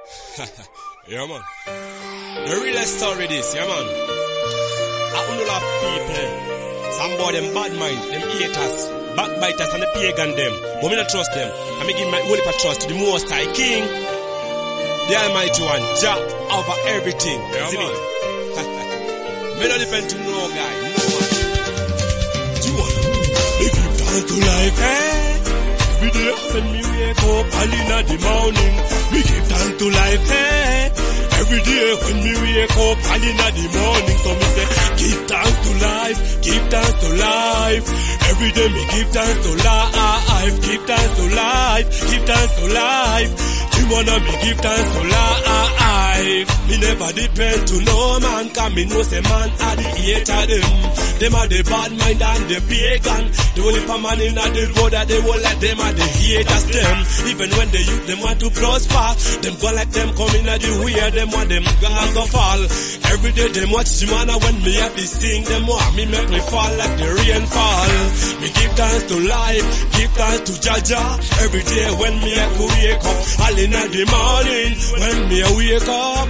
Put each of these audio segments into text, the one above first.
Yeah, man. The realest story this, yeah, man. I only love people. Some boy them bad mind, them haters, backbiters and the pagan them. But me not trust them. I me give my holy trust to the Most High King, the Almighty One, Jah over everything. Yeah, see man. Me not depend to no guy, no man. You want me give thanks to life, eh? Every day when me wake up, early in the morning, me give thanks to life, eh? Every day when me wake up, early in the morning, so me say, give thanks to life, give thanks to life. Every day me give thanks to life, give thanks to life, give thanks to life. You wanna me give thanks to life. Me never depend to no man, cause me know say man are the hater them. Them are the bad mind and the pagan. The only man in the road that they will let them are the haters them. Even when the youth them want to prosper, them go like them come in at the way, them want them go fall. Every day them watch the man when me have to sing, them want me make me fall like the rain fall. Me give thanks to life, give thanks to Jaja. Every day when me I could wake up, all in the morning, when me I wake up,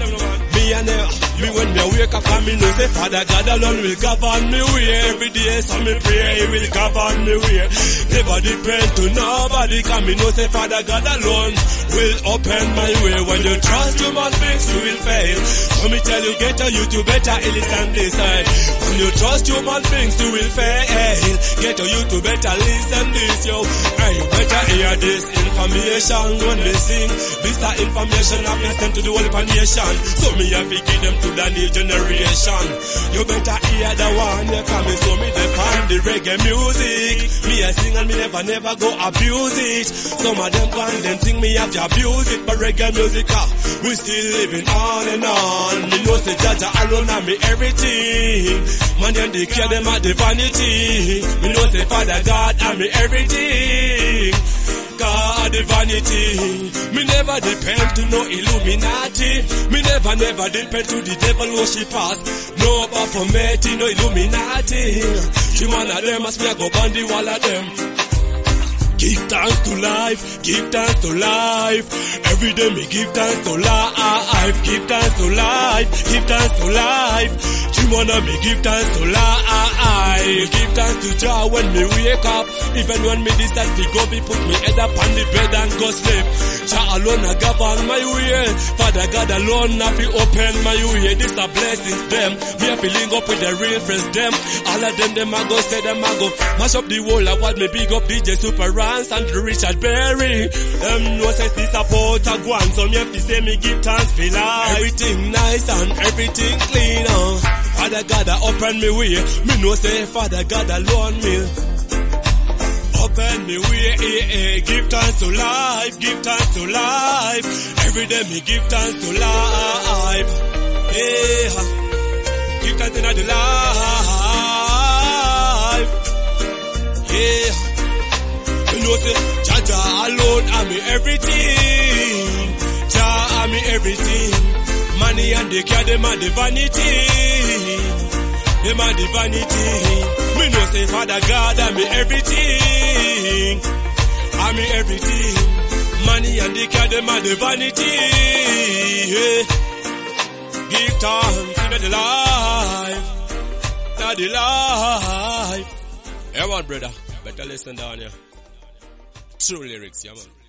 me when me wake up, me know say Father God alone will govern me way. Every day so me pray He will govern me way. Never depend to nobody, cause me know say Father God alone will open my way. When you trust human beings, you will fail. So me tell you, get you to better listen this side. When you trust human beings, you will fail. Get you to better listen this, yo. And you better hear this information when they sing. This information I've been sent to the whole nation. So me have to give them to the new generation. You better hear the one you coming, so me depend the reggae music. Me I sing and me never go abuse it. Some of them want them think me have to abuse it, but reggae music, we still living on and on. Me know say Jaja alone and me everything. Man them they care them at the vanity. Me know say Father God and me everything. God the vanity. Me never depend to no Illuminati. Me never depend to the devil worshippers. No Baphomet, no Illuminati. She one of them as me I go burn the wall of them. Give thanks to life, give thanks to life. Every day me give thanks to life, give thanks to life, give thanks to life. Wanna me give thanks to life, give thanks to Jah when me wake up. Even when me decide to go, me put me head up on the bed and go sleep. Jah alone a govern my way. Father God alone a fi open my way. This a blessings them. Me a feeling up with the real friends them. All of them a go say them a go mash up the whole of what me big up DJ Super Rance and Richard Berry. No says this a pot a guan, so me have to say me give thanks for life. Everything nice and everything clean. Father God open me way. Me know say Father God alone will open me way. Give thanks to life, give thanks to life. Every day me give thanks to life. Give thanks to the life. Me know say Jaja alone and me everything. Jah and me everything. Money and they care them and the vanity. Them and the vanity. Me know say Father God and me everything. And me everything. Money and they care them and the vanity. Give thanks to the life. To the life. Yeah man brother, better listen down here. True lyrics, yeah man.